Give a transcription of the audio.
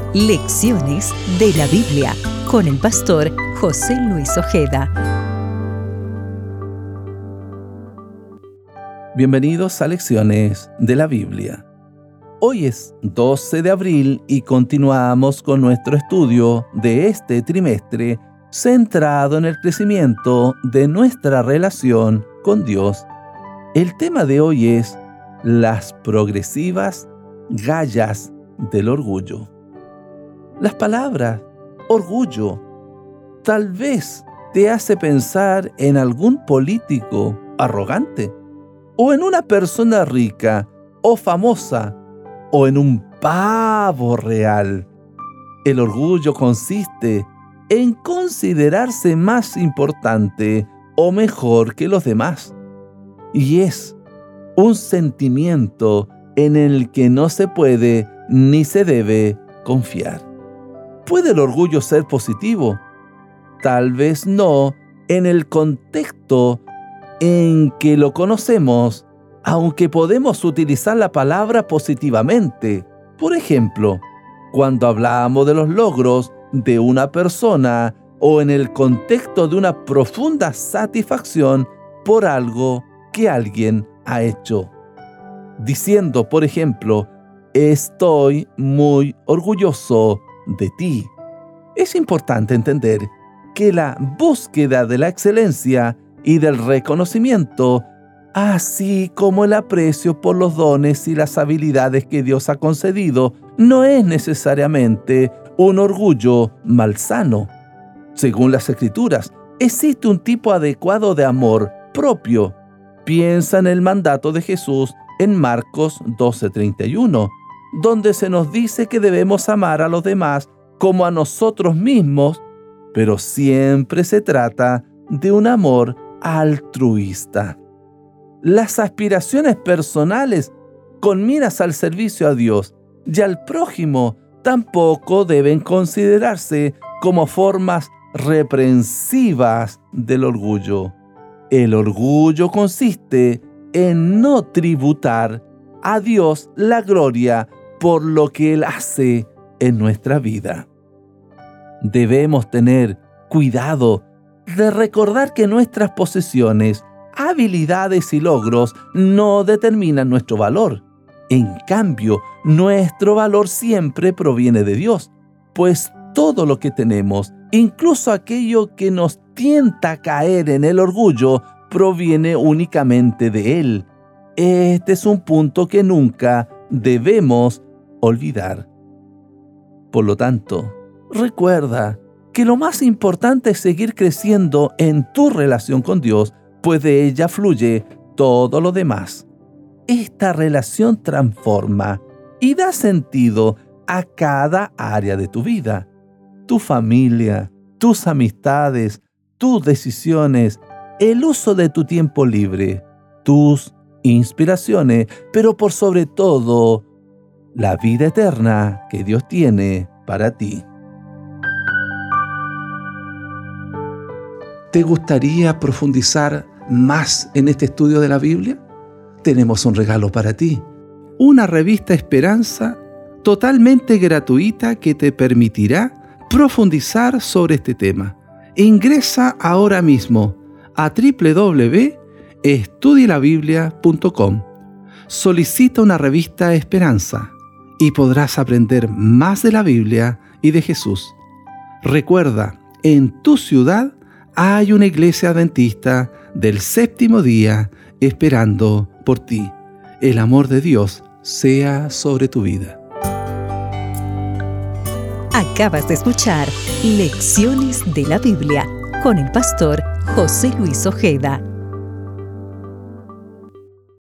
Lecciones de la Biblia con el pastor José Luis Ojeda. Bienvenidos a Lecciones de la Biblia. Hoy es 12 de abril y continuamos con nuestro estudio de este trimestre centrado en el crecimiento de nuestra relación con Dios. El tema de hoy es las progresivas gallas del orgullo. Las palabras orgullo tal vez te hace pensar en algún político arrogante, o en una persona rica o famosa, o en un pavo real. El orgullo consiste en considerarse más importante o mejor que los demás, y es un sentimiento en el que no se puede ni se debe confiar. ¿Puede el orgullo ser positivo? Tal vez no en el contexto en que lo conocemos, aunque podemos utilizar la palabra positivamente. Por ejemplo, cuando hablamos de los logros de una persona o en el contexto de una profunda satisfacción por algo que alguien ha hecho. Diciendo, por ejemplo, estoy muy orgulloso de ti. Es importante entender que la búsqueda de la excelencia y del reconocimiento, así como el aprecio por los dones y las habilidades que Dios ha concedido, no es necesariamente un orgullo malsano. Según las Escrituras, existe un tipo adecuado de amor propio. Piensa en el mandato de Jesús en Marcos 12:31, donde se nos dice que debemos amar a los demás como a nosotros mismos, pero siempre se trata de un amor altruista. Las aspiraciones personales con miras al servicio a Dios y al prójimo tampoco deben considerarse como formas reprensivas del orgullo. El orgullo consiste en no tributar a Dios la gloria por lo que Él hace en nuestra vida. Debemos tener cuidado de recordar que nuestras posesiones, habilidades y logros no determinan nuestro valor. En cambio, nuestro valor siempre proviene de Dios, pues todo lo que tenemos, incluso aquello que nos tienta a caer en el orgullo, proviene únicamente de Él. Este es un punto que nunca debemos olvidar. Por lo tanto, recuerda que lo más importante es seguir creciendo en tu relación con Dios, pues de ella fluye todo lo demás. Esta relación transforma y da sentido a cada área de tu vida. Tu familia, tus amistades, tus decisiones, el uso de tu tiempo libre, tus inspiraciones, pero por sobre todo, la vida eterna que Dios tiene para ti. ¿Te gustaría profundizar más en este estudio de la Biblia? Tenemos un regalo para ti. Una revista Esperanza totalmente gratuita que te permitirá profundizar sobre este tema. Ingresa ahora mismo a www.estudielabiblia.com. Solicita una revista Esperanza y podrás aprender más de la Biblia y de Jesús. Recuerda, en tu ciudad hay una iglesia adventista del séptimo día esperando por ti. El amor de Dios sea sobre tu vida. Acabas de escuchar Lecciones de la Biblia con el pastor José Luis Ojeda.